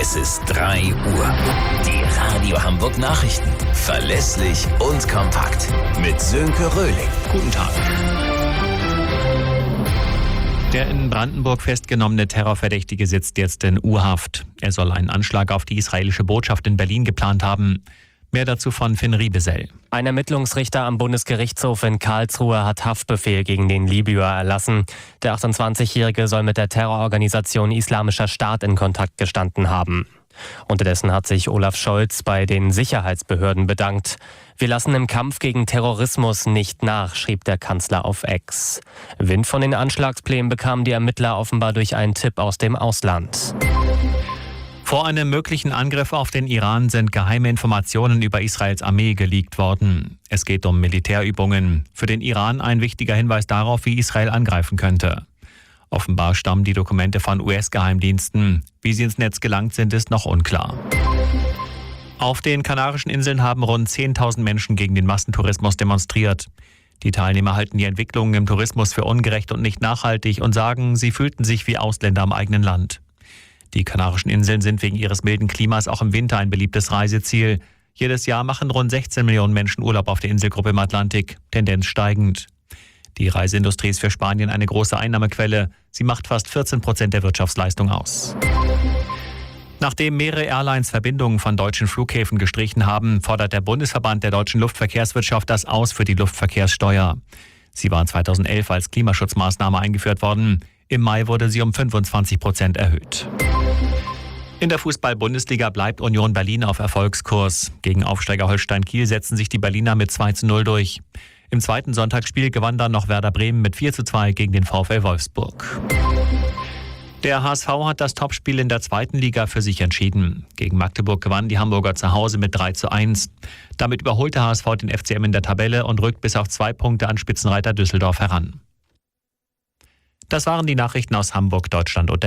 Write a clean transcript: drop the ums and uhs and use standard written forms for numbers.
Es ist 3 Uhr. Die Radio Hamburg Nachrichten. Verlässlich und kompakt. Mit Sönke Röhling. Guten Tag. Der in Brandenburg festgenommene Terrorverdächtige sitzt jetzt in U-Haft. Er soll einen Anschlag auf die israelische Botschaft in Berlin geplant haben. Mehr dazu von Finn Riebesell. Ein Ermittlungsrichter am Bundesgerichtshof in Karlsruhe hat Haftbefehl gegen den Libyer erlassen. Der 28-Jährige soll mit der Terrororganisation Islamischer Staat in Kontakt gestanden haben. Unterdessen hat sich Olaf Scholz bei den Sicherheitsbehörden bedankt. Wir lassen im Kampf gegen Terrorismus nicht nach, schrieb der Kanzler auf X. Wind von den Anschlagsplänen bekamen die Ermittler offenbar durch einen Tipp aus dem Ausland. Vor einem möglichen Angriff auf den Iran sind geheime Informationen über Israels Armee geleakt worden. Es geht um Militärübungen. Für den Iran ein wichtiger Hinweis darauf, wie Israel angreifen könnte. Offenbar stammen die Dokumente von US-Geheimdiensten. Wie sie ins Netz gelangt sind, ist noch unklar. Auf den Kanarischen Inseln haben rund 10.000 Menschen gegen den Massentourismus demonstriert. Die Teilnehmer halten die Entwicklungen im Tourismus für ungerecht und nicht nachhaltig und sagen, sie fühlten sich wie Ausländer im eigenen Land. Die Kanarischen Inseln sind wegen ihres milden Klimas auch im Winter ein beliebtes Reiseziel. Jedes Jahr machen rund 16 Millionen Menschen Urlaub auf der Inselgruppe im Atlantik, Tendenz steigend. Die Reiseindustrie ist für Spanien eine große Einnahmequelle. Sie macht fast 14% der Wirtschaftsleistung aus. Nachdem mehrere Airlines Verbindungen von deutschen Flughäfen gestrichen haben, fordert der Bundesverband der deutschen Luftverkehrswirtschaft das Aus für die Luftverkehrssteuer. Sie war 2011 als Klimaschutzmaßnahme eingeführt worden. Im Mai wurde sie um 25% erhöht. In der Fußball-Bundesliga bleibt Union Berlin auf Erfolgskurs. Gegen Aufsteiger Holstein Kiel setzen sich die Berliner mit 2:0 durch. Im zweiten Sonntagsspiel gewann dann noch Werder Bremen mit 4:2 gegen den VfL Wolfsburg. Der HSV hat das Topspiel in der zweiten Liga für sich entschieden. Gegen Magdeburg gewannen die Hamburger zu Hause mit 3:1. Damit überholt der HSV den FCM in der Tabelle und rückt bis auf 2 Punkte an Spitzenreiter Düsseldorf heran. Das waren die Nachrichten aus Hamburg, Deutschland und der